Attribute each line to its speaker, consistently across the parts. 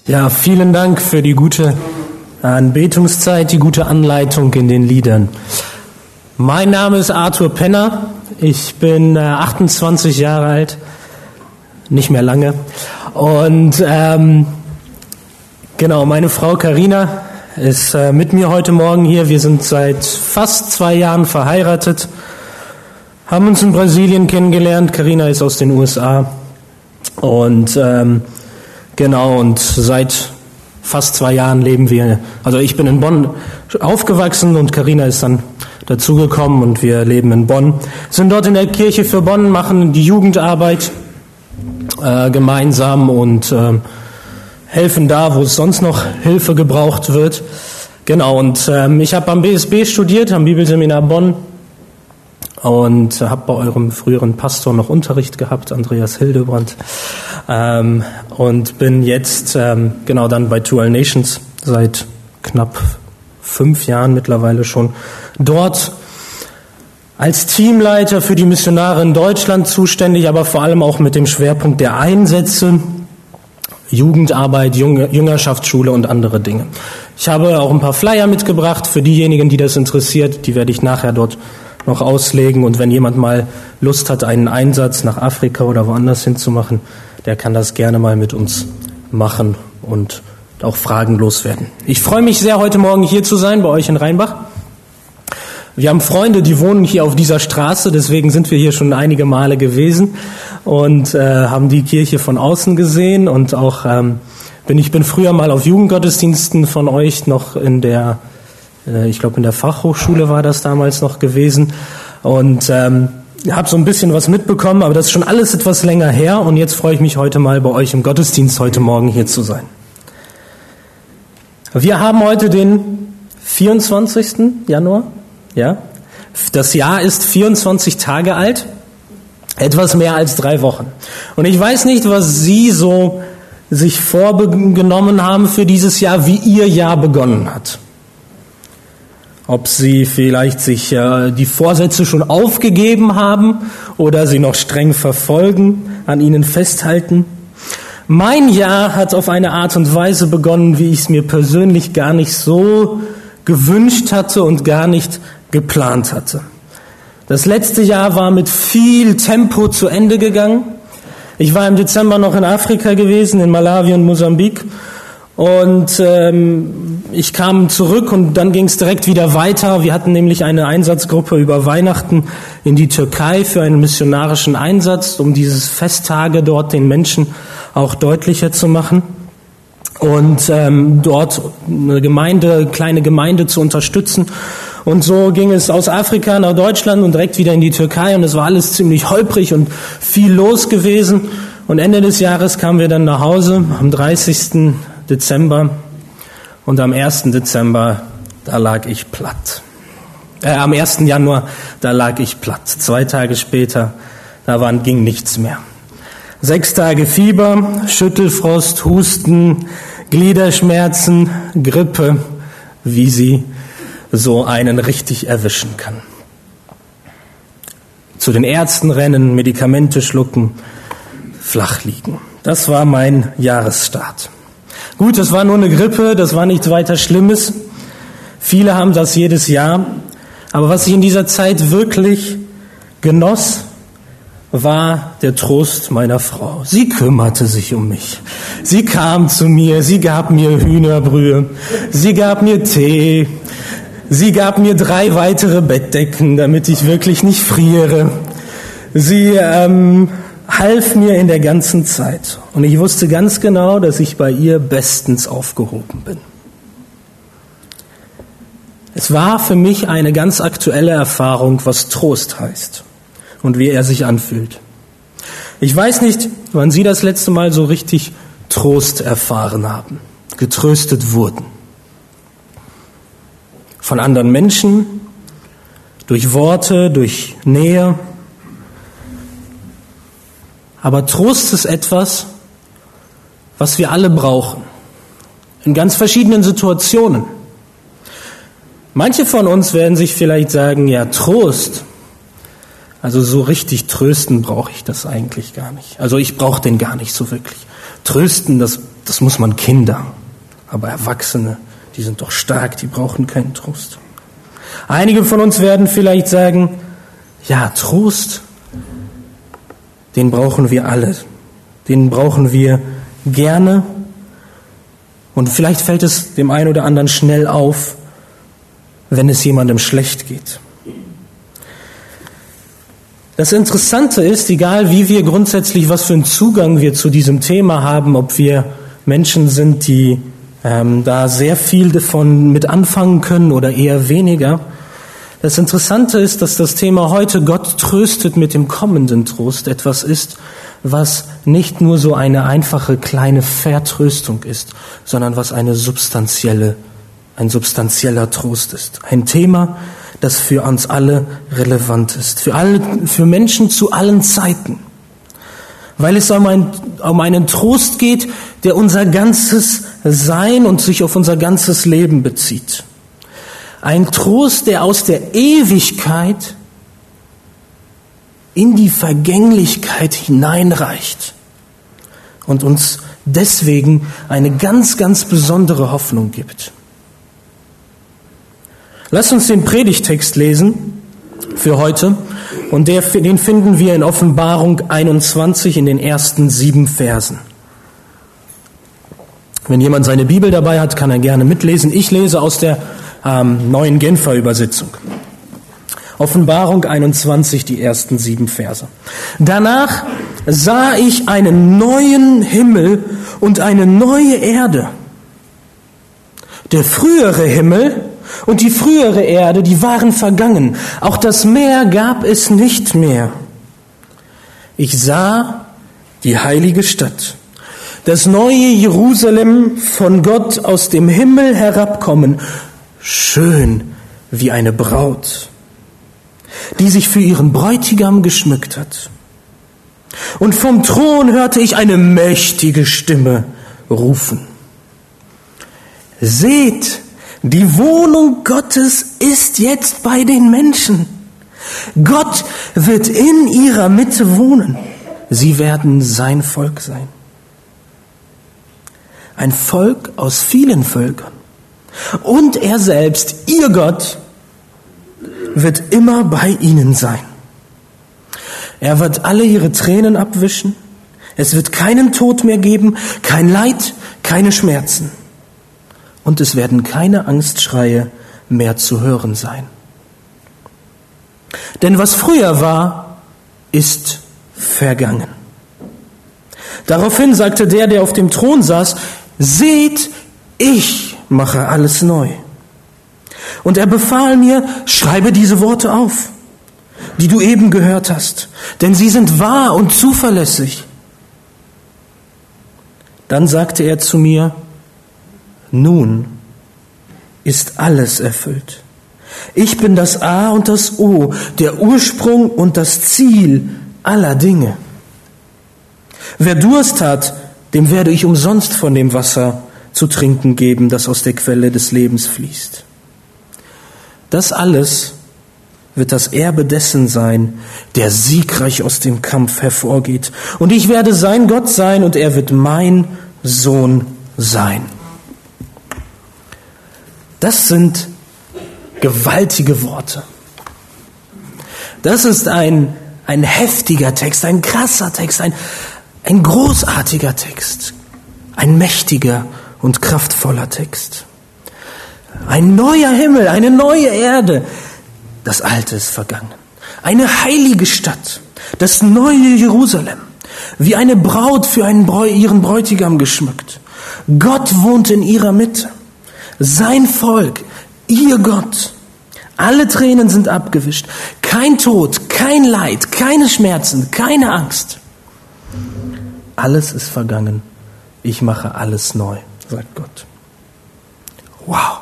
Speaker 1: Ja, vielen Dank für die gute Anbetungszeit, die gute Anleitung in den Liedern. Mein Name ist Arthur Penner, ich bin 28 Jahre alt, nicht mehr lange. Und genau, meine Frau Carina ist mit mir heute Morgen hier. Wir sind seit fast 2 Jahren verheiratet, haben uns in Brasilien kennengelernt. Carina ist aus den USA und genau, und seit fast 2 Jahren leben wir, also ich bin in Bonn aufgewachsen und Carina ist dann dazugekommen und wir leben in Bonn. Sind dort in der Kirche für Bonn, machen die Jugendarbeit gemeinsam und helfen da, wo es sonst noch Hilfe gebraucht wird. Genau, und ich habe am BSB studiert, am Bibelseminar Bonn und habe bei eurem früheren Pastor noch Unterricht gehabt, Andreas Hildebrand, und bin jetzt genau dann bei Two All Nations seit knapp 5 Jahren mittlerweile schon dort als Teamleiter für die Missionare in Deutschland zuständig, aber vor allem auch mit dem Schwerpunkt der Einsätze, Jugendarbeit, Jüngerschaftsschule und andere Dinge. Ich habe auch ein paar Flyer mitgebracht für diejenigen, die das interessiert, die werde ich nachher dort noch auslegen, und wenn jemand mal Lust hat, einen Einsatz nach Afrika oder woanders hinzumachen, der kann das gerne mal mit uns machen und auch Fragen loswerden. Ich freue mich sehr, heute Morgen hier zu sein bei euch in Rheinbach. Wir haben Freunde, die wohnen hier auf dieser Straße, deswegen sind wir hier schon einige Male gewesen und haben die Kirche von außen gesehen, und auch ich bin früher mal auf Jugendgottesdiensten von euch noch in der ich glaube in der Fachhochschule war das damals noch gewesen, und habe so ein bisschen was mitbekommen, aber das ist schon alles etwas länger her, und jetzt freue ich mich heute mal bei euch im Gottesdienst heute Morgen hier zu sein. Wir haben heute den 24. Januar, ja. Das Jahr ist 24 Tage alt, etwas mehr als 3 Wochen. Und ich weiß nicht, was Sie so sich vorgenommen haben für dieses Jahr, wie Ihr Jahr begonnen hat. Ob Sie vielleicht sich die Vorsätze schon aufgegeben haben oder sie noch streng verfolgen, an ihnen festhalten. Mein Jahr hat auf eine Art und Weise begonnen, wie ich es mir persönlich gar nicht so gewünscht hatte und gar nicht geplant hatte. Das letzte Jahr war mit viel Tempo zu Ende gegangen. Ich war im Dezember noch in Afrika gewesen, in Malawi und Mosambik. Und ich kam zurück und dann ging es direkt wieder weiter. Wir hatten nämlich eine Einsatzgruppe über Weihnachten in die Türkei für einen missionarischen Einsatz, um dieses Festtage dort den Menschen auch deutlicher zu machen und dort eine kleine Gemeinde zu unterstützen. Und so ging es aus Afrika nach Deutschland und direkt wieder in die Türkei, und es war alles ziemlich holprig und viel los gewesen. Und Ende des Jahres kamen wir dann nach Hause am 30. Dezember, und am 1. Dezember, da lag ich platt. Am 1. Januar, da lag ich platt. 2 Tage später, ging nichts mehr. 6 Tage Fieber, Schüttelfrost, Husten, Gliederschmerzen, Grippe, wie sie so einen richtig erwischen kann. Zu den Ärzten rennen, Medikamente schlucken, flach liegen. Das war mein Jahresstart. Gut, das war nur eine Grippe, das war nichts weiter Schlimmes. Viele haben das jedes Jahr. Aber was ich in dieser Zeit wirklich genoss, war der Trost meiner Frau. Sie kümmerte sich um mich. Sie kam zu mir, sie gab mir Hühnerbrühe, sie gab mir Tee, sie gab mir 3 weitere Bettdecken, damit ich wirklich nicht friere. Sie half mir in der ganzen Zeit. Und ich wusste ganz genau, dass ich bei ihr bestens aufgehoben bin. Es war für mich eine ganz aktuelle Erfahrung, was Trost heißt und wie er sich anfühlt. Ich weiß nicht, wann Sie das letzte Mal so richtig Trost erfahren haben, getröstet wurden. Von anderen Menschen, durch Worte, durch Nähe. Aber Trost ist etwas, was wir alle brauchen, in ganz verschiedenen Situationen. Manche von uns werden sich vielleicht sagen, ja, Trost, also so richtig trösten brauche ich das eigentlich gar nicht. Also ich brauche den gar nicht so wirklich. Trösten, das das muss man Kinder. Aber Erwachsene, die sind doch stark, die brauchen keinen Trost. Einige von uns werden vielleicht sagen, ja, Trost, den brauchen wir alle. Den brauchen wir gerne. Und vielleicht fällt es dem einen oder anderen schnell auf, wenn es jemandem schlecht geht. Das Interessante ist, egal wie wir grundsätzlich, was für einen Zugang wir zu diesem Thema haben, ob wir Menschen sind, die da sehr viel davon mit anfangen können oder eher weniger. Das Interessante ist, dass das Thema heute Gott tröstet mit dem kommenden Trost etwas ist, was nicht nur so eine einfache kleine Vertröstung ist, sondern was ein substanzieller Trost ist. Ein Thema, das für uns alle relevant ist, für Menschen zu allen Zeiten. Weil es um einen Trost geht, der unser ganzes Sein und sich auf unser ganzes Leben bezieht. Ein Trost, der aus der Ewigkeit in die Vergänglichkeit hineinreicht und uns deswegen eine ganz, ganz besondere Hoffnung gibt. Lasst uns den Predigtext lesen für heute und den finden wir in Offenbarung 21 in den ersten 7 Versen. Wenn jemand seine Bibel dabei hat, kann er gerne mitlesen. Ich lese aus der neuen Genfer Übersetzung. Offenbarung 21, die ersten 7 Verse. Danach sah ich einen neuen Himmel und eine neue Erde. Der frühere Himmel und die frühere Erde, die waren vergangen. Auch das Meer gab es nicht mehr. Ich sah die heilige Stadt, das neue Jerusalem, von Gott aus dem Himmel herabkommen, schön wie eine Braut, die sich für ihren Bräutigam geschmückt hat. Und vom Thron hörte ich eine mächtige Stimme rufen: Seht, die Wohnung Gottes ist jetzt bei den Menschen. Gott wird in ihrer Mitte wohnen. Sie werden sein Volk sein. Ein Volk aus vielen Völkern. Und er selbst, ihr Gott, wird immer bei ihnen sein. Er wird alle ihre Tränen abwischen. Es wird keinen Tod mehr geben, kein Leid, keine Schmerzen. Und es werden keine Angstschreie mehr zu hören sein. Denn was früher war, ist vergangen. Daraufhin sagte der auf dem Thron saß: Seht, ich mache alles neu. Und er befahl mir: Schreibe diese Worte auf, die du eben gehört hast, denn sie sind wahr und zuverlässig. Dann sagte er zu mir: Nun ist alles erfüllt. Ich bin das A und das O, der Ursprung und das Ziel aller Dinge. Wer Durst hat, dem werde ich umsonst von dem Wasser zu trinken geben, das aus der Quelle des Lebens fließt. Das alles wird das Erbe dessen sein, der siegreich aus dem Kampf hervorgeht. Und ich werde sein Gott sein und er wird mein Sohn sein. Das sind gewaltige Worte. Das ist ein heftiger Text, ein krasser Text, ein großartiger Text, ein mächtiger und kraftvoller Text. Ein neuer Himmel, eine neue Erde. Das Alte ist vergangen. Eine heilige Stadt, das neue Jerusalem, wie eine Braut für ihren Bräutigam geschmückt. Gott wohnt in ihrer Mitte. Sein Volk, ihr Gott. Alle Tränen sind abgewischt. Kein Tod, kein Leid, keine Schmerzen, keine Angst. Alles ist vergangen. Ich mache alles neu, sagt Gott. Wow.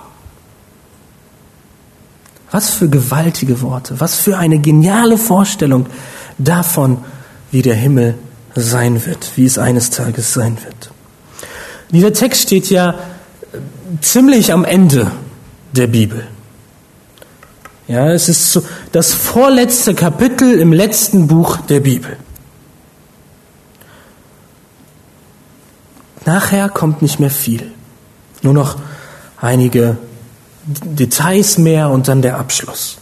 Speaker 1: Was für gewaltige Worte, was für eine geniale Vorstellung davon, wie der Himmel sein wird, wie es eines Tages sein wird. Dieser Text steht ja ziemlich am Ende der Bibel. Ja, es ist so das vorletzte Kapitel im letzten Buch der Bibel. Nachher kommt nicht mehr viel. Nur noch einige Details mehr und dann der Abschluss.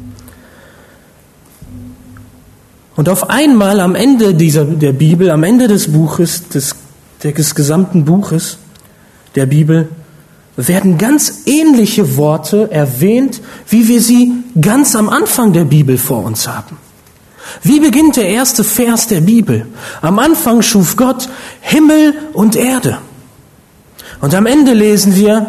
Speaker 1: Und auf einmal am Ende der Bibel, am Ende des Buches, des gesamten Buches der Bibel, werden ganz ähnliche Worte erwähnt, wie wir sie ganz am Anfang der Bibel vor uns haben. Wie beginnt der erste Vers der Bibel? Am Anfang schuf Gott Himmel und Erde. Und am Ende lesen wir,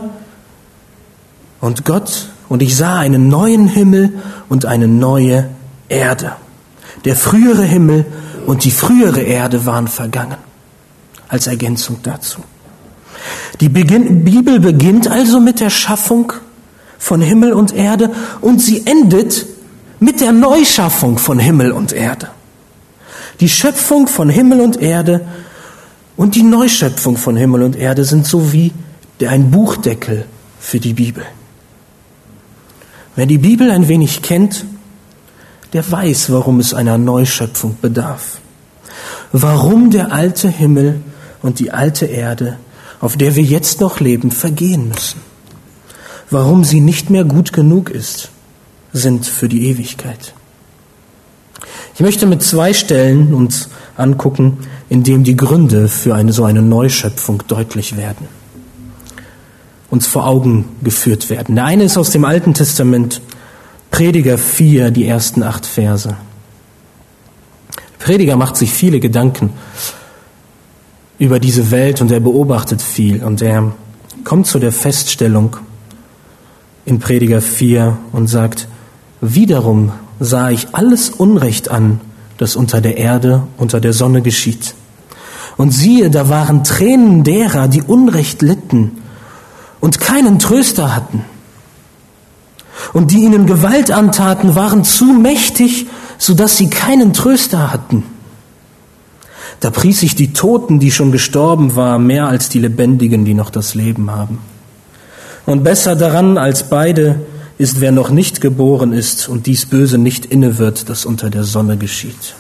Speaker 1: und ich sah einen neuen Himmel und eine neue Erde. Der frühere Himmel und die frühere Erde waren vergangen. Als Ergänzung dazu. Die Bibel beginnt also mit der Schaffung von Himmel und Erde und sie endet mit der Neuschaffung von Himmel und Erde. Die Schöpfung von Himmel und Erde und die Neuschöpfung von Himmel und Erde sind so wie ein Buchdeckel für die Bibel. Wer die Bibel ein wenig kennt, der weiß, warum es einer Neuschöpfung bedarf. Warum der alte Himmel und die alte Erde, auf der wir jetzt noch leben, vergehen müssen. Warum sie nicht mehr gut genug sind für die Ewigkeit. Ich möchte mit 2 Stellen uns angucken, in denen die Gründe für so eine Neuschöpfung deutlich werden. Uns vor Augen geführt werden. Der eine ist aus dem Alten Testament, Prediger 4, die ersten 8 Verse. Der Prediger macht sich viele Gedanken über diese Welt und er beobachtet viel und er kommt zu der Feststellung in Prediger 4 und sagt, wiederum sah ich alles Unrecht an, das unter der Erde, unter der Sonne geschieht. Und siehe, da waren Tränen derer, die Unrecht litten und keinen Tröster hatten. Und die ihnen Gewalt antaten, waren zu mächtig, sodass sie keinen Tröster hatten. Da pries ich die Toten, die schon gestorben waren, mehr als die Lebendigen, die noch das Leben haben. Und besser daran als beide ist, wer noch nicht geboren ist und dies Böse nicht inne wird, das unter der Sonne geschieht.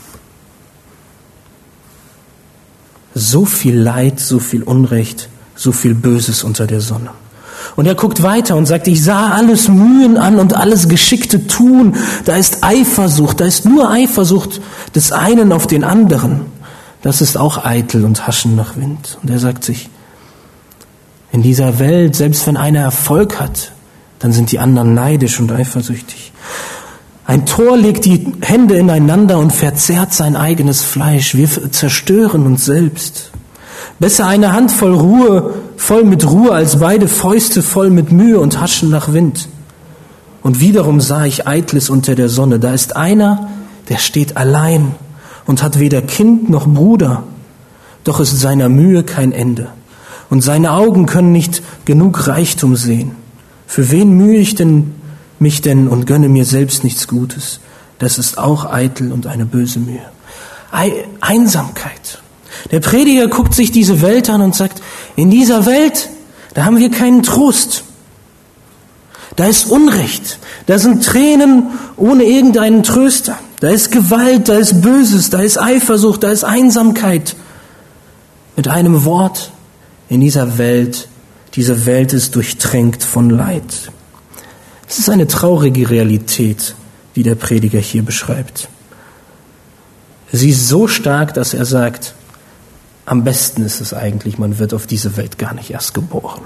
Speaker 1: So viel Leid, so viel Unrecht, so viel Böses unter der Sonne. Und er guckt weiter und sagt, ich sah alles Mühen an und alles geschickte Tun. Da ist Eifersucht, da ist nur Eifersucht des einen auf den anderen. Das ist auch eitel und Haschen nach Wind. Und er sagt sich, in dieser Welt, selbst wenn einer Erfolg hat, dann sind die anderen neidisch und eifersüchtig. Ein Tor legt die Hände ineinander und verzehrt sein eigenes Fleisch. Wir zerstören uns selbst. Besser eine Hand voll mit Ruhe, als beide Fäuste voll mit Mühe und Haschen nach Wind. Und wiederum sah ich Eitles unter der Sonne. Da ist einer, der steht allein und hat weder Kind noch Bruder. Doch ist seiner Mühe kein Ende. Und seine Augen können nicht genug Reichtum sehen. Für wen mühe ich mich denn und gönne mir selbst nichts Gutes? Das ist auch eitel und eine böse Mühe. Einsamkeit. Der Prediger guckt sich diese Welt an und sagt, in dieser Welt, da haben wir keinen Trost. Da ist Unrecht, da sind Tränen ohne irgendeinen Tröster. Da ist Gewalt, da ist Böses, da ist Eifersucht, da ist Einsamkeit. Mit einem Wort, in dieser Welt, diese Welt ist durchtränkt von Leid. Es ist eine traurige Realität, die der Prediger hier beschreibt. Sie ist so stark, dass er sagt, am besten ist es eigentlich, man wird auf diese Welt gar nicht erst geboren.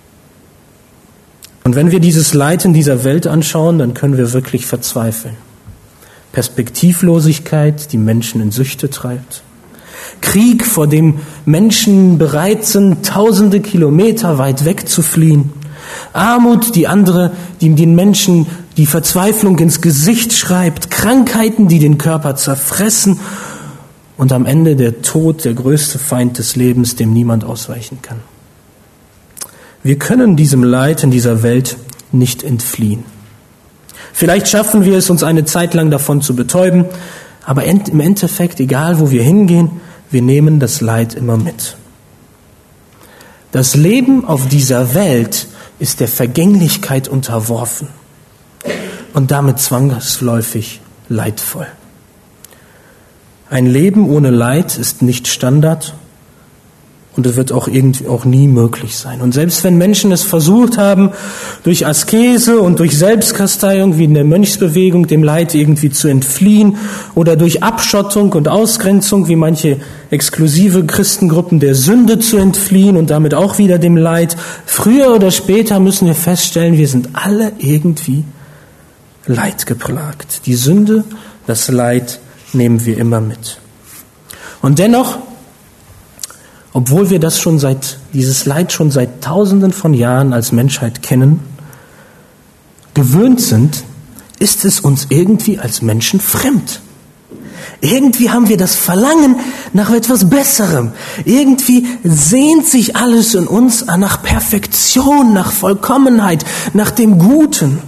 Speaker 1: Und wenn wir dieses Leid in dieser Welt anschauen, dann können wir wirklich verzweifeln. Perspektivlosigkeit, die Menschen in Süchte treibt. Krieg, vor dem Menschen bereit sind, tausende Kilometer weit weg zu fliehen. Armut, die den Menschen die Verzweiflung ins Gesicht schreibt. Krankheiten, die den Körper zerfressen. Und am Ende der Tod, der größte Feind des Lebens, dem niemand ausweichen kann. Wir können diesem Leid in dieser Welt nicht entfliehen. Vielleicht schaffen wir es, uns eine Zeit lang davon zu betäuben, aber im Endeffekt, egal wo wir hingehen, wir nehmen das Leid immer mit. Das Leben auf dieser Welt ist der Vergänglichkeit unterworfen und damit zwangsläufig leidvoll. Ein Leben ohne Leid ist nicht Standard Und es wird auch irgendwie auch nie möglich sein. Und selbst wenn Menschen es versucht haben, durch Askese und durch Selbstkasteiung, wie in der Mönchsbewegung, dem Leid irgendwie zu entfliehen, oder durch Abschottung und Ausgrenzung, wie manche exklusive Christengruppen, der Sünde zu entfliehen und damit auch wieder dem Leid, früher oder später müssen wir feststellen, wir sind alle irgendwie leidgeplagt. Die Sünde, das Leid nehmen wir immer mit. Und dennoch, obwohl wir dieses Leid schon seit Tausenden von Jahren als Menschheit kennen, gewöhnt sind, ist es uns irgendwie als Menschen fremd. Irgendwie haben wir das Verlangen nach etwas Besserem. Irgendwie sehnt sich alles in uns nach Perfektion, nach Vollkommenheit, nach dem Guten.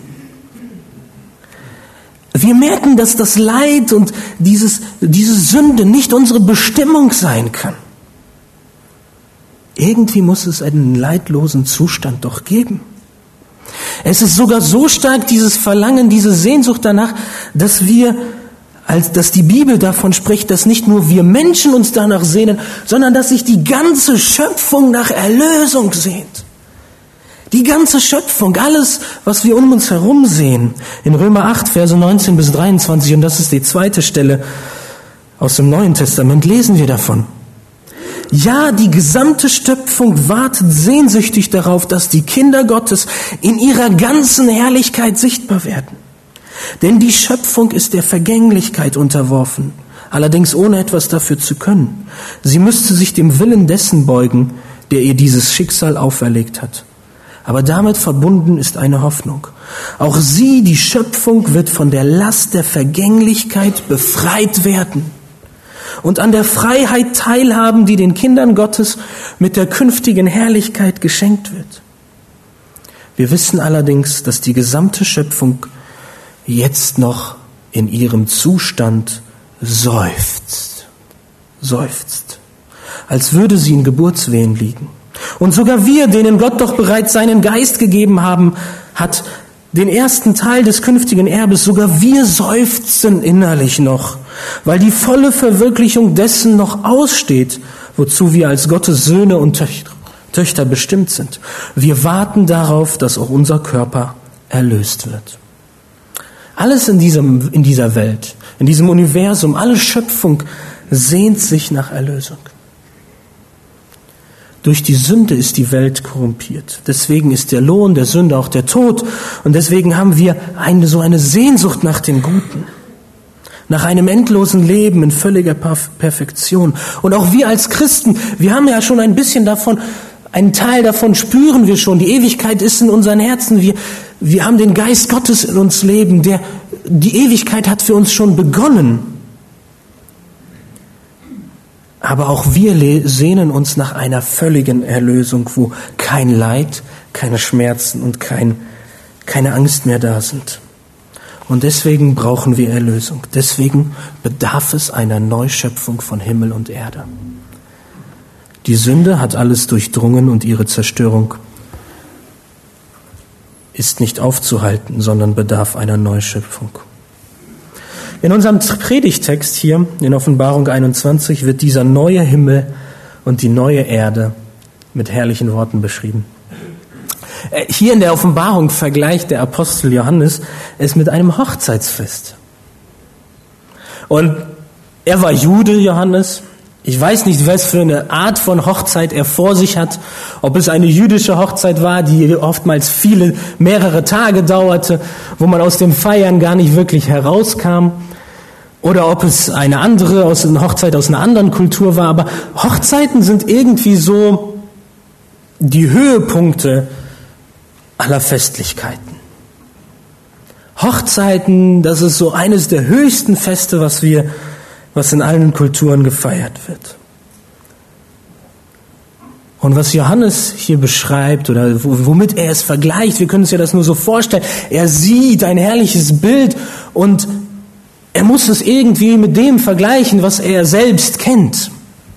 Speaker 1: Wir merken, dass das Leid und diese Sünde nicht unsere Bestimmung sein kann. Irgendwie muss es einen leidlosen Zustand doch geben. Es ist sogar so stark, dieses Verlangen, diese Sehnsucht danach, dass die Bibel davon spricht, dass nicht nur wir Menschen uns danach sehnen, sondern dass sich die ganze Schöpfung nach Erlösung sehnt. Die ganze Schöpfung, alles, was wir um uns herum sehen. In Römer 8, Verse 19 bis 23, und das ist die zweite Stelle aus dem Neuen Testament, lesen wir davon. Ja, die gesamte Schöpfung wartet sehnsüchtig darauf, dass die Kinder Gottes in ihrer ganzen Herrlichkeit sichtbar werden. Denn die Schöpfung ist der Vergänglichkeit unterworfen, allerdings ohne etwas dafür zu können. Sie müsste sich dem Willen dessen beugen, der ihr dieses Schicksal auferlegt hat. Aber damit verbunden ist eine Hoffnung. Auch sie, die Schöpfung, wird von der Last der Vergänglichkeit befreit werden und an der Freiheit teilhaben, die den Kindern Gottes mit der künftigen Herrlichkeit geschenkt wird. Wir wissen allerdings, dass die gesamte Schöpfung jetzt noch in ihrem Zustand seufzt, als würde sie in Geburtswehen liegen. Und sogar wir, denen Gott doch bereits seinen Geist gegeben hat, den ersten Teil des künftigen Erbes, sogar wir seufzen innerlich noch, weil die volle Verwirklichung dessen noch aussteht, wozu wir als Gottes Söhne und Töchter bestimmt sind. Wir warten darauf, dass auch unser Körper erlöst wird. Alles in dieser Welt, in diesem Universum, alle Schöpfung sehnt sich nach Erlösung. Durch die Sünde ist die Welt korrumpiert. Deswegen ist der Lohn der Sünde auch der Tod. Und deswegen haben wir so eine Sehnsucht nach dem Guten, nach einem endlosen Leben in völliger Perfektion. Und auch wir als Christen, wir haben ja schon ein bisschen davon, einen Teil davon spüren wir schon. Die Ewigkeit ist in unseren Herzen. Wir haben den Geist Gottes in uns leben. Die Ewigkeit hat für uns schon begonnen. Aber auch wir sehnen uns nach einer völligen Erlösung, wo kein Leid, keine Schmerzen und keine Angst mehr da sind. Und deswegen brauchen wir Erlösung. Deswegen bedarf es einer Neuschöpfung von Himmel und Erde. Die Sünde hat alles durchdrungen und ihre Zerstörung ist nicht aufzuhalten, sondern bedarf einer Neuschöpfung. In unserem Predigtext hier, in Offenbarung 21, wird dieser neue Himmel und die neue Erde mit herrlichen Worten beschrieben. Hier in der Offenbarung vergleicht der Apostel Johannes es mit einem Hochzeitsfest. Und er war Jude, Johannes. Ich weiß nicht, was für eine Art von Hochzeit er vor sich hat. Ob es eine jüdische Hochzeit war, die oftmals mehrere Tage dauerte, wo man aus dem Feiern gar nicht wirklich herauskam. Oder ob es eine Hochzeit aus einer anderen Kultur war. Aber Hochzeiten sind irgendwie so die Höhepunkte aller Festlichkeiten. Hochzeiten, das ist so eines der höchsten Feste, was in allen Kulturen gefeiert wird. Und was Johannes hier beschreibt oder womit er es vergleicht, wir können uns ja das nur so vorstellen, er sieht ein herrliches Bild und er muss es irgendwie mit dem vergleichen, was er selbst kennt.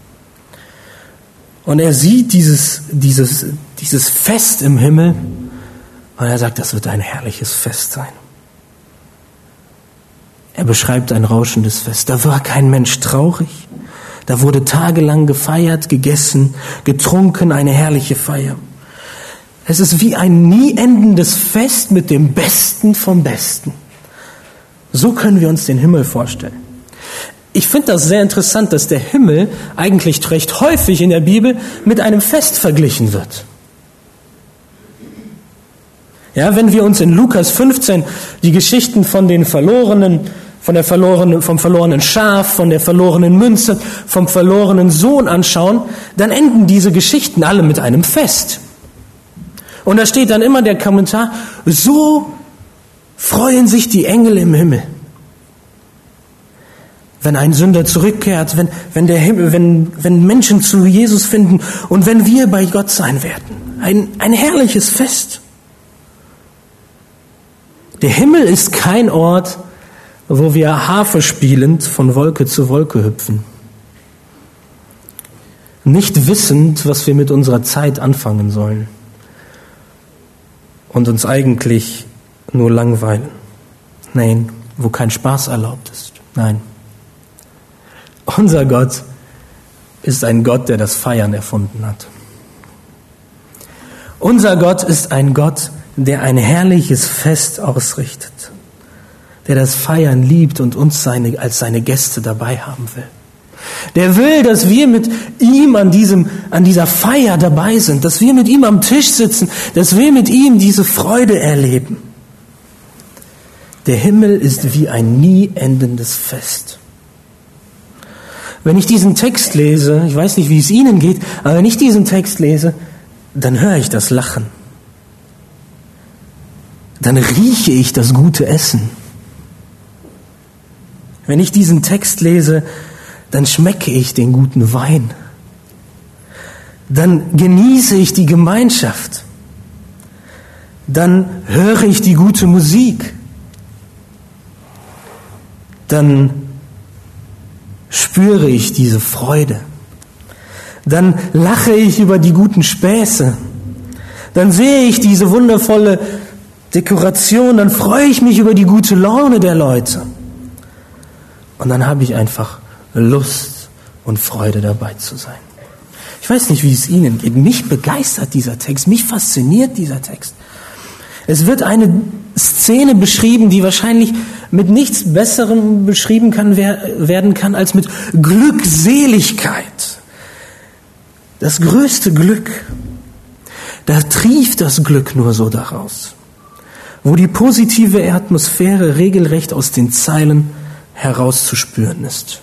Speaker 1: Und er sieht dieses Fest im Himmel und er sagt, das wird ein herrliches Fest sein. Er beschreibt ein rauschendes Fest. Da war kein Mensch traurig. Da wurde tagelang gefeiert, gegessen, getrunken, eine herrliche Feier. Es ist wie ein nie endendes Fest mit dem Besten vom Besten. So können wir uns den Himmel vorstellen. Ich finde das sehr interessant, dass der Himmel eigentlich recht häufig in der Bibel mit einem Fest verglichen wird. Ja, wenn wir uns in Lukas 15 die Geschichten von den Verlorenen, vom verlorenen Schaf, von der verlorenen Münze, vom verlorenen Sohn anschauen, dann enden diese Geschichten alle mit einem Fest. Und da steht dann immer der Kommentar: So freuen sich die Engel im Himmel. Wenn ein Sünder zurückkehrt, wenn Menschen zu Jesus finden und wenn wir bei Gott sein werden. Ein herrliches Fest. Der Himmel ist kein Ort, wo wir Harfe spielend von Wolke zu Wolke hüpfen. Nicht wissend, was wir mit unserer Zeit anfangen sollen. Und uns eigentlich nur langweilen. Nein, wo kein Spaß erlaubt ist. Nein. Unser Gott ist ein Gott, der das Feiern erfunden hat. Unser Gott ist ein Gott, der ein herrliches Fest ausrichtet, der das Feiern liebt und uns als seine Gäste dabei haben will. Der will, dass wir mit ihm an dieser Feier dabei sind, dass wir mit ihm am Tisch sitzen, dass wir mit ihm diese Freude erleben. Der Himmel ist wie ein nie endendes Fest. Wenn ich diesen Text lese, ich weiß nicht, wie es Ihnen geht, aber wenn ich diesen Text lese, dann höre ich das Lachen. Dann rieche ich das gute Essen. Wenn ich diesen Text lese, dann schmecke ich den guten Wein. Dann genieße ich die Gemeinschaft. Dann höre ich die gute Musik. Dann spüre ich diese Freude. Dann lache ich über die guten Späße. Dann sehe ich diese wundervolle Dekoration. Dann freue ich mich über die gute Laune der Leute. Und dann habe ich einfach Lust und Freude dabei zu sein. Ich weiß nicht, wie es Ihnen geht. Mich begeistert dieser Text. Mich fasziniert dieser Text. Es wird eine Szene beschrieben, die wahrscheinlich mit nichts Besserem beschrieben werden kann als mit Glückseligkeit. Das größte Glück. Da trieft das Glück nur so daraus. Wo die positive Atmosphäre regelrecht aus den Zeilen herauszuspüren ist.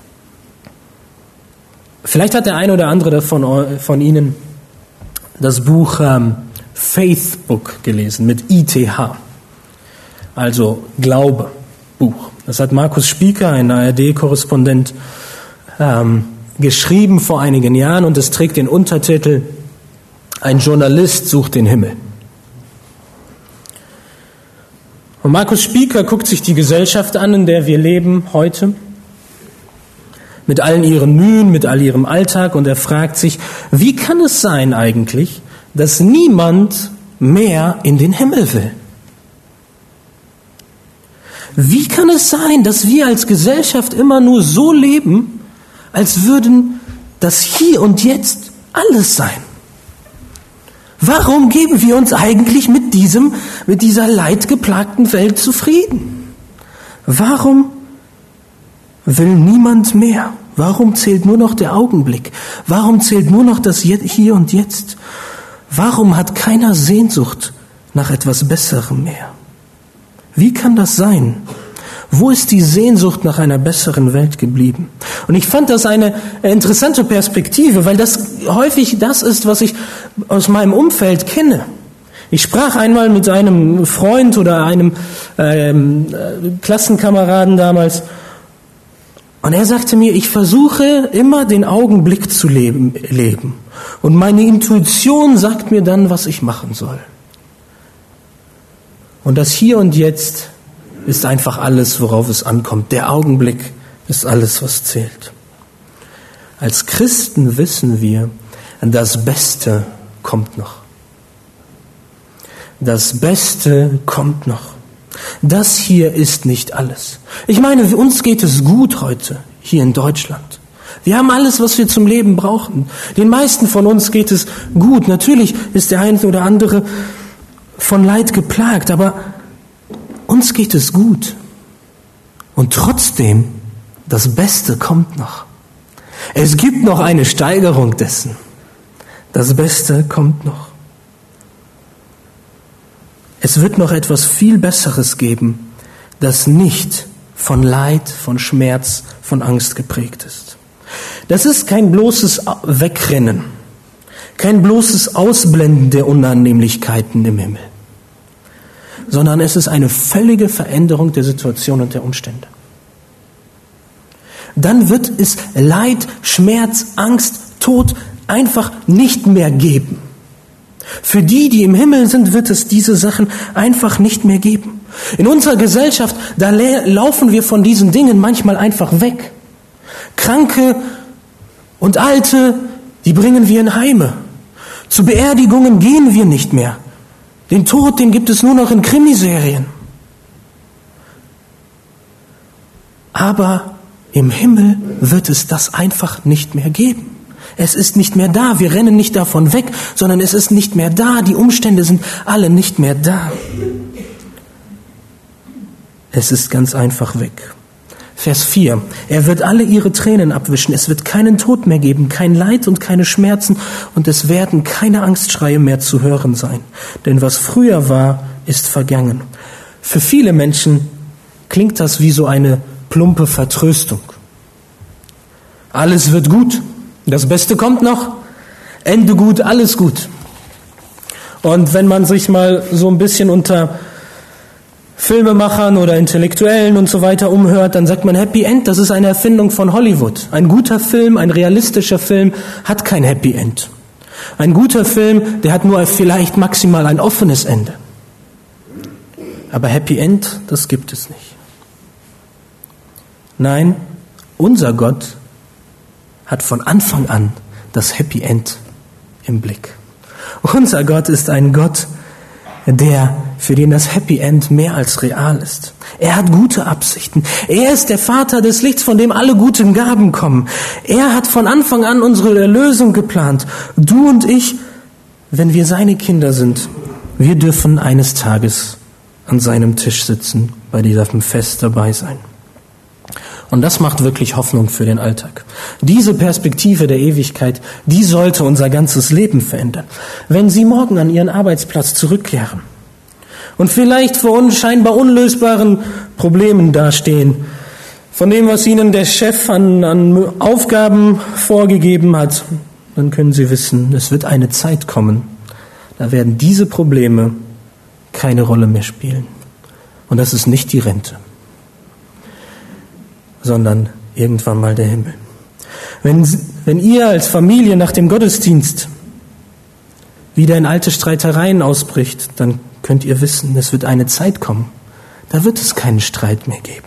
Speaker 1: Vielleicht hat der eine oder andere von Ihnen das Buch Faith Book gelesen mit ITH, also Glaube, Buch. Das hat Markus Spieker, ein ARD-Korrespondent, geschrieben vor einigen Jahren und es trägt den Untertitel Ein Journalist sucht den Himmel. Und Markus Spieker guckt sich die Gesellschaft an, in der wir leben heute, mit allen ihren Mühen, mit all ihrem Alltag, und er fragt sich, wie kann es sein eigentlich, dass niemand mehr in den Himmel will? Wie kann es sein, dass wir als Gesellschaft immer nur so leben, als würden das Hier und Jetzt alles sein? Warum geben wir uns eigentlich mit dieser leidgeplagten Welt zufrieden? Warum will niemand mehr? Warum zählt nur noch der Augenblick? Warum zählt nur noch das Hier und Jetzt? Warum hat keiner Sehnsucht nach etwas Besserem mehr? Wie kann das sein? Wo ist die Sehnsucht nach einer besseren Welt geblieben? Und ich fand das eine interessante Perspektive, weil das häufig das ist, was ich aus meinem Umfeld kenne. Ich sprach einmal mit einem Freund oder einem Klassenkameraden damals, und er sagte mir, ich versuche immer den Augenblick zu leben. Und meine Intuition sagt mir dann, was ich machen soll. Und das Hier und Jetzt ist einfach alles, worauf es ankommt. Der Augenblick ist alles, was zählt. Als Christen wissen wir, das Beste kommt noch. Das Beste kommt noch. Das hier ist nicht alles. Ich meine, uns geht es gut heute, hier in Deutschland. Wir haben alles, was wir zum Leben brauchen. Den meisten von uns geht es gut. Natürlich ist der eine oder andere von Leid geplagt, aber uns geht es gut. Und trotzdem, das Beste kommt noch. Es gibt noch eine Steigerung dessen. Das Beste kommt noch. Es wird noch etwas viel Besseres geben, das nicht von Leid, von Schmerz, von Angst geprägt ist. Das ist kein bloßes Wegrennen, kein bloßes Ausblenden der Unannehmlichkeiten im Himmel, sondern es ist eine völlige Veränderung der Situation und der Umstände. Dann wird es Leid, Schmerz, Angst, Tod einfach nicht mehr geben. Für die, die im Himmel sind, wird es diese Sachen einfach nicht mehr geben. In unserer Gesellschaft, da laufen wir von diesen Dingen manchmal einfach weg. Kranke und Alte, die bringen wir in Heime. Zu Beerdigungen gehen wir nicht mehr. Den Tod, den gibt es nur noch in Krimiserien. Aber im Himmel wird es das einfach nicht mehr geben. Es ist nicht mehr da. Wir rennen nicht davon weg, sondern es ist nicht mehr da. Die Umstände sind alle nicht mehr da. Es ist ganz einfach weg. Vers 4. Er wird alle ihre Tränen abwischen. Es wird keinen Tod mehr geben, kein Leid und keine Schmerzen und es werden keine Angstschreie mehr zu hören sein. Denn was früher war, ist vergangen. Für viele Menschen klingt das wie so eine plumpe Vertröstung. Alles wird gut. Das Beste kommt noch. Ende gut, alles gut. Und wenn man sich mal so ein bisschen unter Filmemachern oder Intellektuellen und so weiter umhört, dann sagt man Happy End, das ist eine Erfindung von Hollywood. Ein guter Film, ein realistischer Film hat kein Happy End. Ein guter Film, der hat nur vielleicht maximal ein offenes Ende. Aber Happy End, das gibt es nicht. Nein, unser Gott hat von Anfang an das Happy End im Blick. Unser Gott ist ein Gott, für den das Happy End mehr als real ist. Er hat gute Absichten. Er ist der Vater des Lichts, von dem alle guten Gaben kommen. Er hat von Anfang an unsere Erlösung geplant. Du und ich, wenn wir seine Kinder sind, wir dürfen eines Tages an seinem Tisch sitzen, bei diesem Fest dabei sein. Und das macht wirklich Hoffnung für den Alltag. Diese Perspektive der Ewigkeit, die sollte unser ganzes Leben verändern. Wenn Sie morgen an Ihren Arbeitsplatz zurückkehren und vielleicht vor scheinbar unlösbaren Problemen dastehen, von dem, was Ihnen der Chef an Aufgaben vorgegeben hat, dann können Sie wissen, es wird eine Zeit kommen, da werden diese Probleme keine Rolle mehr spielen. Und das ist nicht die Rente, sondern irgendwann mal der Himmel. Wenn ihr als Familie nach dem Gottesdienst wieder in alte Streitereien ausbricht, dann könnt ihr wissen, es wird eine Zeit kommen, da wird es keinen Streit mehr geben.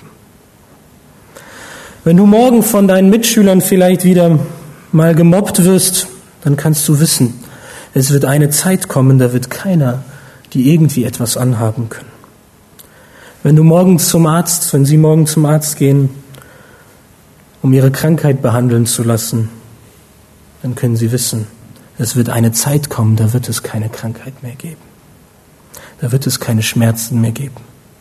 Speaker 1: Wenn du morgen von deinen Mitschülern vielleicht wieder mal gemobbt wirst, dann kannst du wissen, es wird eine Zeit kommen, da wird keiner die irgendwie etwas anhaben können. Wenn Sie morgen zum Arzt gehen, um ihre Krankheit behandeln zu lassen, dann können Sie wissen, es wird eine Zeit kommen, da wird es keine Krankheit mehr geben. Da wird es keine Schmerzen mehr geben.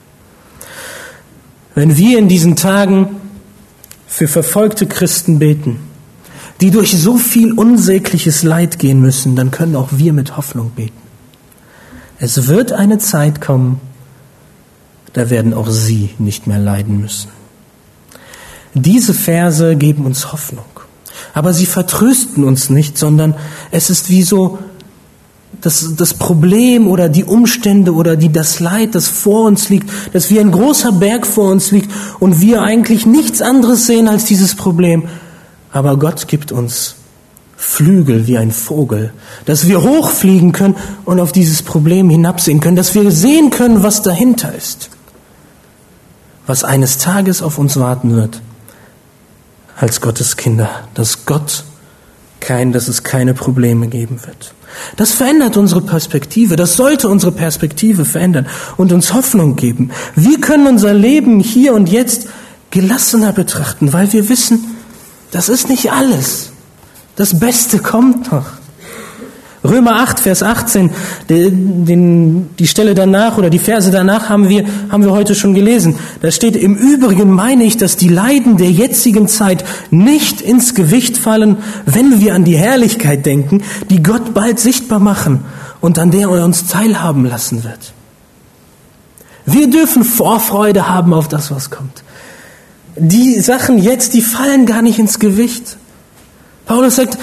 Speaker 1: Wenn wir in diesen Tagen für verfolgte Christen beten, die durch so viel unsägliches Leid gehen müssen, dann können auch wir mit Hoffnung beten. Es wird eine Zeit kommen, da werden auch sie nicht mehr leiden müssen. Diese Verse geben uns Hoffnung. Aber sie vertrösten uns nicht, sondern es ist wie so das Problem oder die Umstände oder das Leid, das vor uns liegt, dass wie ein großer Berg vor uns liegt und wir eigentlich nichts anderes sehen als dieses Problem. Aber Gott gibt uns Flügel wie ein Vogel, dass wir hochfliegen können und auf dieses Problem hinabsehen können, dass wir sehen können, was dahinter ist, was eines Tages auf uns warten wird. Als Gottes Kinder, dass es keine Probleme geben wird. Das verändert unsere Perspektive, das sollte unsere Perspektive verändern und uns Hoffnung geben. Wir können unser Leben hier und jetzt gelassener betrachten, weil wir wissen, das ist nicht alles. Das Beste kommt noch. Römer 8, Vers 18, die Stelle danach oder die Verse danach haben wir heute schon gelesen. Da steht, im Übrigen meine ich, dass die Leiden der jetzigen Zeit nicht ins Gewicht fallen, wenn wir an die Herrlichkeit denken, die Gott bald sichtbar machen und an der er uns teilhaben lassen wird. Wir dürfen Vorfreude haben auf das, was kommt. Die Sachen jetzt, die fallen gar nicht ins Gewicht. Paulus sagt,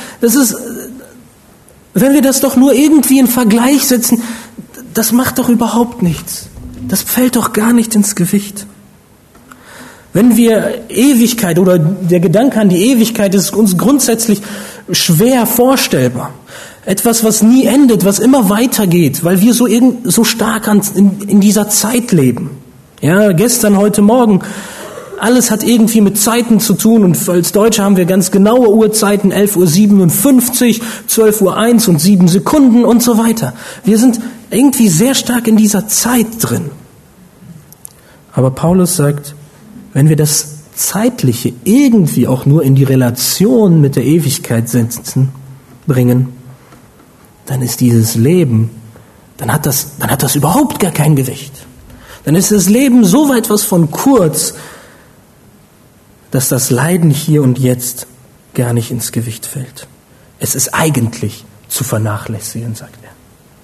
Speaker 1: wenn wir das doch nur irgendwie in Vergleich setzen, das macht doch überhaupt nichts. Das fällt doch gar nicht ins Gewicht. Wenn wir Ewigkeit oder der Gedanke an die Ewigkeit ist uns grundsätzlich schwer vorstellbar. Etwas, was nie endet, was immer weitergeht, weil wir so stark in dieser Zeit leben. Ja, gestern, heute Morgen, alles hat irgendwie mit Zeiten zu tun und als Deutsche haben wir ganz genaue Uhrzeiten, 11:57 Uhr, 12:01 und 7 Sekunden und so weiter. Wir sind irgendwie sehr stark in dieser Zeit drin. Aber Paulus sagt, wenn wir das Zeitliche irgendwie auch nur in die Relation mit der Ewigkeit bringen, dann ist dieses Leben, dann hat das überhaupt gar kein Gewicht. Dann ist das Leben so weit was von kurz, dass das Leiden hier und jetzt gar nicht ins Gewicht fällt. Es ist eigentlich zu vernachlässigen, sagt er.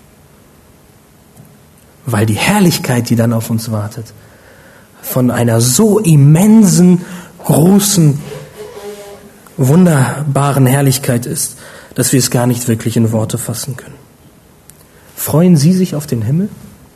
Speaker 1: Weil die Herrlichkeit, die dann auf uns wartet, von einer so immensen, großen, wunderbaren Herrlichkeit ist, dass wir es gar nicht wirklich in Worte fassen können. Freuen Sie sich auf den Himmel?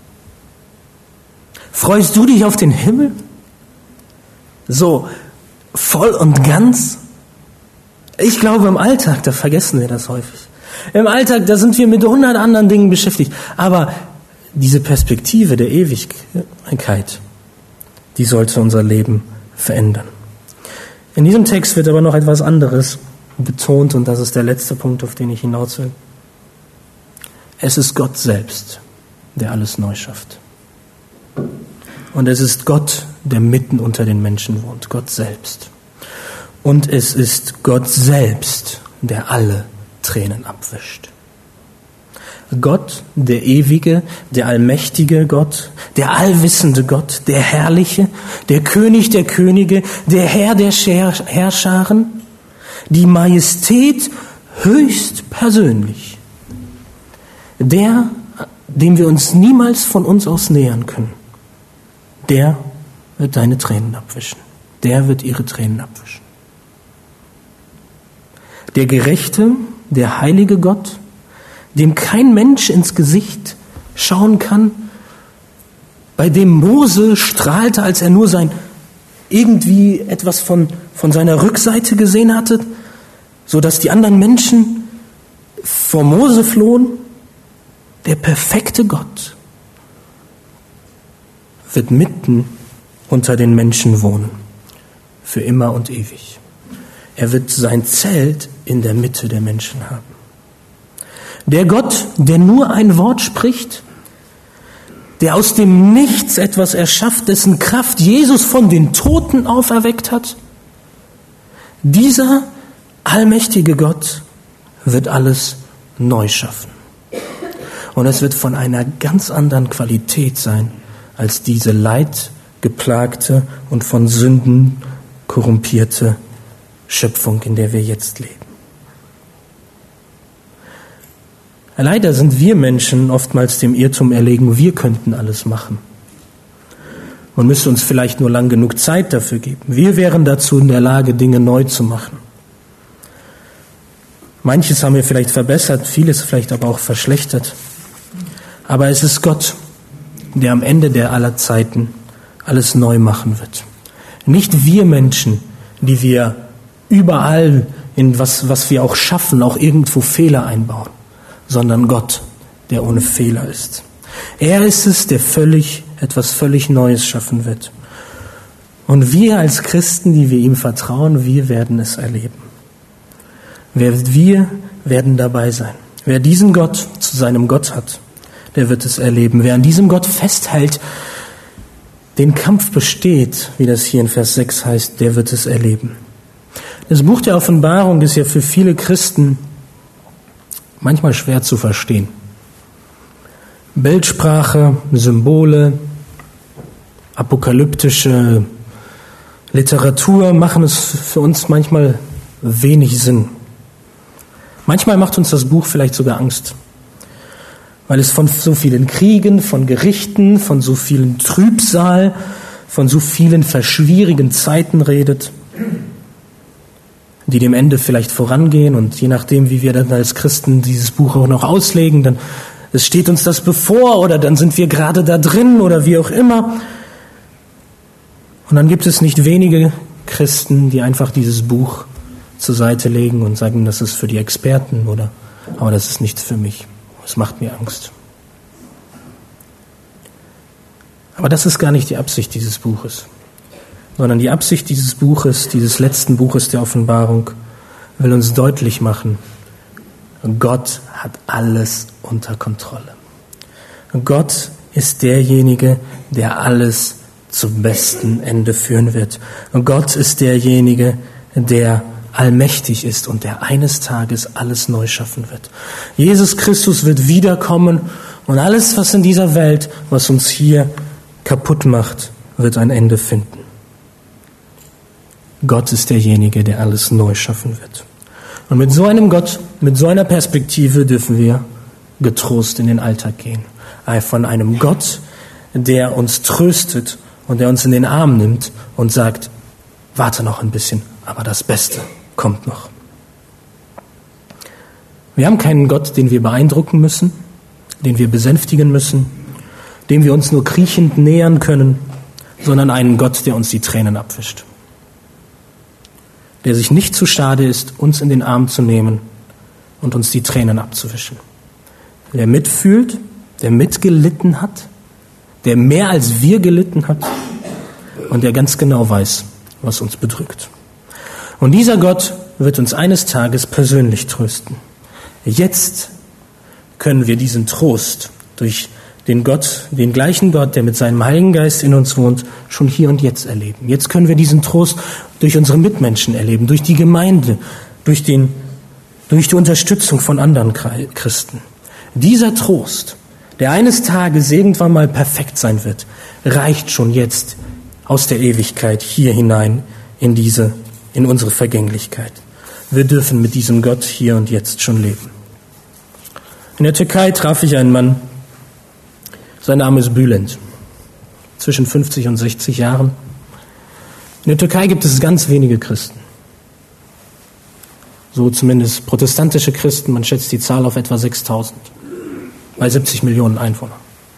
Speaker 1: Freust du dich auf den Himmel? So voll und ganz? Ich glaube, im Alltag, da vergessen wir das häufig. Im Alltag, da sind wir mit 100 anderen Dingen beschäftigt. Aber diese Perspektive der Ewigkeit, die sollte unser Leben verändern. In diesem Text wird aber noch etwas anderes betont und das ist der letzte Punkt, auf den ich hinaus will. Es ist Gott selbst, der alles neu schafft. Und es ist Gott, der mitten unter den Menschen wohnt, Gott selbst. Und es ist Gott selbst, der alle Tränen abwischt. Gott, der ewige, der allmächtige Gott, der allwissende Gott, der Herrliche, der König der Könige, der Herr der Herrscharen, die Majestät höchst persönlich, der, dem wir uns niemals von uns aus nähern können, der wird deine Tränen abwischen. Der wird ihre Tränen abwischen. Der gerechte, der heilige Gott, dem kein Mensch ins Gesicht schauen kann, bei dem Mose strahlte, als er nur irgendwie etwas von seiner Rückseite gesehen hatte, so dass die anderen Menschen vor Mose flohen. Der perfekte Gott wird mitten unter den Menschen wohnen, für immer und ewig. Er wird sein Zelt in der Mitte der Menschen haben. Der Gott, der nur ein Wort spricht, der aus dem Nichts etwas erschafft, dessen Kraft Jesus von den Toten auferweckt hat, dieser allmächtige Gott wird alles neu schaffen. Und es wird von einer ganz anderen Qualität sein, als diese leidgeplagte und von Sünden korrumpierte Schöpfung, in der wir jetzt leben. Leider sind wir Menschen oftmals dem Irrtum erlegen, wir könnten alles machen. Man müsste uns vielleicht nur lang genug Zeit dafür geben. Wir wären dazu in der Lage, Dinge neu zu machen. Manches haben wir vielleicht verbessert, vieles vielleicht aber auch verschlechtert. Aber es ist Gott, der am Ende der aller Zeiten alles neu machen wird. Nicht wir Menschen, die wir überall in was wir auch schaffen, auch irgendwo Fehler einbauen, sondern Gott, der ohne Fehler ist. Er ist es, der etwas völlig Neues schaffen wird. Und wir als Christen, die wir ihm vertrauen, wir werden es erleben. Wir werden dabei sein. Wer diesen Gott zu seinem Gott hat, der wird es erleben. Wer an diesem Gott festhält, den Kampf besteht, wie das hier in Vers 6 heißt, der wird es erleben. Das Buch der Offenbarung ist ja für viele Christen manchmal schwer zu verstehen. Bildsprache, Symbole, apokalyptische Literatur machen es für uns manchmal wenig Sinn. Manchmal macht uns das Buch vielleicht sogar Angst, weil es von so vielen Kriegen, von Gerichten, von so vielen Trübsal, von so vielen verschwierigen Zeiten redet, die dem Ende vielleicht vorangehen. Und je nachdem, wie wir dann als Christen dieses Buch auch noch auslegen, dann es steht uns das bevor oder dann sind wir gerade da drin oder wie auch immer. Und dann gibt es nicht wenige Christen, die einfach dieses Buch zur Seite legen und sagen, das ist für die Experten aber das ist nichts für mich. Es macht mir Angst. Aber das ist gar nicht die Absicht dieses Buches, sondern die Absicht dieses Buches, dieses letzten Buches der Offenbarung, will uns deutlich machen, Gott hat alles unter Kontrolle. Gott ist derjenige, der alles zum besten Ende führen wird. Gott ist derjenige, der allmächtig ist und der eines Tages alles neu schaffen wird. Jesus Christus wird wiederkommen und alles, was in dieser Welt, was uns hier kaputt macht, wird ein Ende finden. Gott ist derjenige, der alles neu schaffen wird. Und mit so einem Gott, mit so einer Perspektive dürfen wir getrost in den Alltag gehen. Von einem Gott, der uns tröstet und der uns in den Arm nimmt und sagt, warte noch ein bisschen, aber das Beste kommt noch. Wir haben keinen Gott, den wir beeindrucken müssen, den wir besänftigen müssen, dem wir uns nur kriechend nähern können, sondern einen Gott, der uns die Tränen abwischt. Der sich nicht zu schade ist, uns in den Arm zu nehmen und uns die Tränen abzuwischen. Der mitfühlt, der mitgelitten hat, der mehr als wir gelitten hat und der ganz genau weiß, was uns bedrückt. Und dieser Gott wird uns eines Tages persönlich trösten. Jetzt können wir diesen Trost durch den gleichen Gott, der mit seinem Heiligen Geist in uns wohnt, schon hier und jetzt erleben. Jetzt können wir diesen Trost durch unsere Mitmenschen erleben, durch die Gemeinde, durch die Unterstützung von anderen Christen. Dieser Trost, der eines Tages irgendwann mal perfekt sein wird, reicht schon jetzt aus der Ewigkeit hier hinein in unsere Vergänglichkeit. Wir dürfen mit diesem Gott hier und jetzt schon leben. In der Türkei traf ich einen Mann, sein Name ist Bülent, zwischen 50 und 60 Jahren. In der Türkei gibt es ganz wenige Christen. So zumindest protestantische Christen, man schätzt die Zahl auf etwa 6.000, bei 70 Millionen Einwohnern.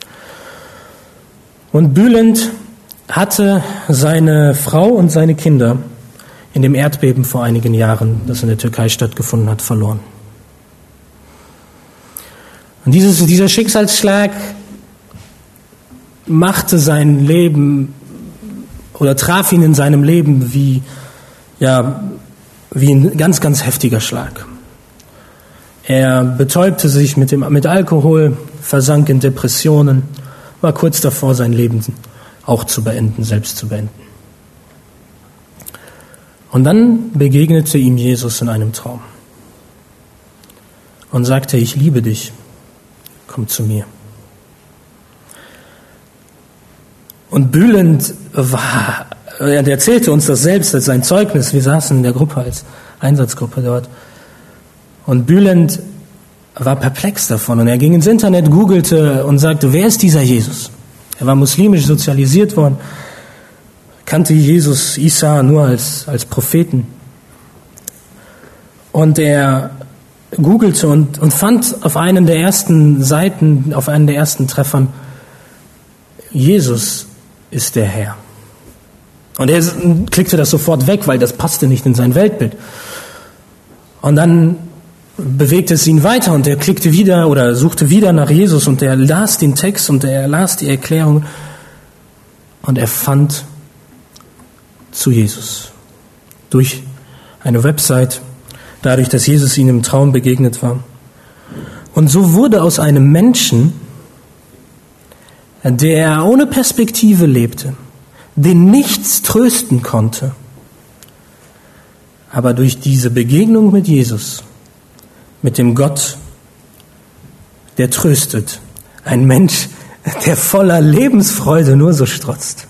Speaker 1: Und Bülent hatte seine Frau und seine Kinder in dem Erdbeben vor einigen Jahren, das in der Türkei stattgefunden hat, verloren. Und dieser Schicksalsschlag machte sein Leben oder traf ihn in seinem Leben wie ein ganz, ganz heftiger Schlag. Er betäubte sich mit Alkohol, versank in Depressionen, war kurz davor, sein Leben auch selbst zu beenden. Und dann begegnete ihm Jesus in einem Traum und sagte, ich liebe dich, komm zu mir. Und Bülent er erzählte uns das selbst als sein Zeugnis. Wir saßen in der Gruppe als Einsatzgruppe dort. Und Bülent war perplex davon. Und er ging ins Internet, googelte und sagte, wer ist dieser Jesus? Er war muslimisch sozialisiert worden, kannte Jesus, Isa nur als Propheten. Und er googelte und fand auf einen der ersten Seiten, auf einen der ersten Treffern, Jesus ist der Herr. Und er klickte das sofort weg, weil das passte nicht in sein Weltbild. Und dann bewegte es ihn weiter und er klickte wieder oder suchte wieder nach Jesus und er las den Text und er las die Erklärung und er fand zu Jesus. Durch eine Website, dadurch, dass Jesus ihm im Traum begegnet war. Und so wurde aus einem Menschen, der ohne Perspektive lebte, den nichts trösten konnte, Aber durch diese Begegnung mit Jesus, mit dem Gott, der tröstet, ein Mensch, der voller Lebensfreude nur so strotzt,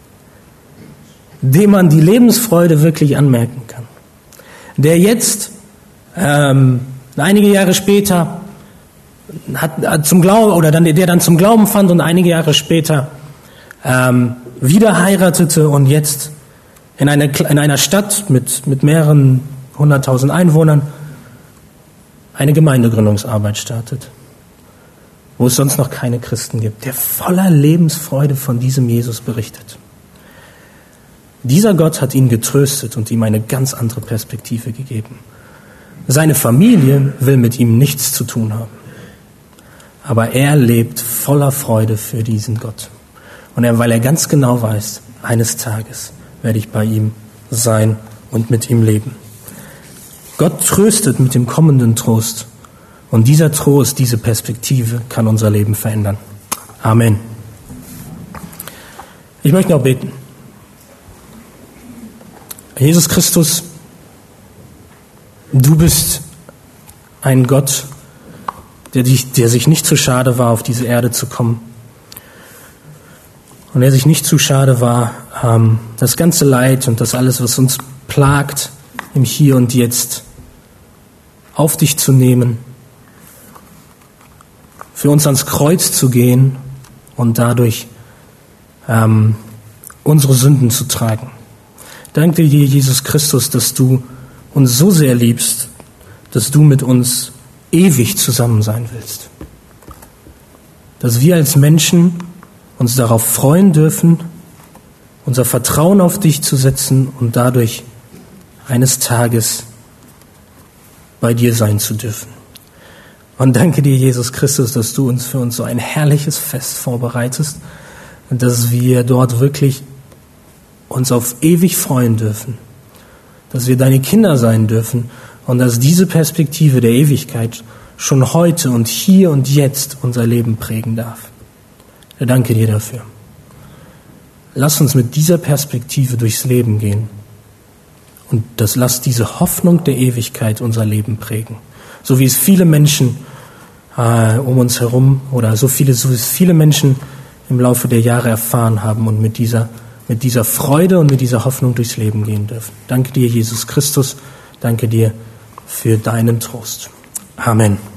Speaker 1: dem man die Lebensfreude wirklich anmerken kann, der jetzt einige Jahre später zum Glauben oder der dann zum Glauben fand und einige Jahre später wieder heiratete und jetzt in einer Stadt mit mehreren 100.000 Einwohnern eine Gemeindegründungsarbeit startet, wo es sonst noch keine Christen gibt, der voller Lebensfreude von diesem Jesus berichtet. Dieser Gott hat ihn getröstet und ihm eine ganz andere Perspektive gegeben. Seine Familie will mit ihm nichts zu tun haben. Aber er lebt voller Freude für diesen Gott. Und weil er ganz genau weiß, eines Tages werde ich bei ihm sein und mit ihm leben. Gott tröstet mit dem kommenden Trost. Und dieser Trost, diese Perspektive kann unser Leben verändern. Amen. Ich möchte noch beten. Jesus Christus, du bist ein Gott, der sich nicht zu schade war, auf diese Erde zu kommen. Und der sich nicht zu schade war, das ganze Leid und das alles, was uns plagt, im Hier und Jetzt auf dich zu nehmen, für uns ans Kreuz zu gehen und dadurch unsere Sünden zu tragen. Danke dir, Jesus Christus, dass du uns so sehr liebst, dass du mit uns ewig zusammen sein willst. Dass wir als Menschen uns darauf freuen dürfen, unser Vertrauen auf dich zu setzen und dadurch eines Tages bei dir sein zu dürfen. Und danke dir, Jesus Christus, dass du uns für uns so ein herrliches Fest vorbereitest und dass wir dort wirklich uns auf ewig freuen dürfen, dass wir deine Kinder sein dürfen und dass diese Perspektive der Ewigkeit schon heute und hier und jetzt unser Leben prägen darf. Ich danke dir dafür. Lass uns mit dieser Perspektive durchs Leben gehen und lass diese Hoffnung der Ewigkeit unser Leben prägen. So wie es viele Menschen um uns herum oder so es viele Menschen im Laufe der Jahre erfahren haben und mit dieser Freude und mit dieser Hoffnung durchs Leben gehen dürfen. Danke dir, Jesus Christus. Danke dir für deinen Trost. Amen.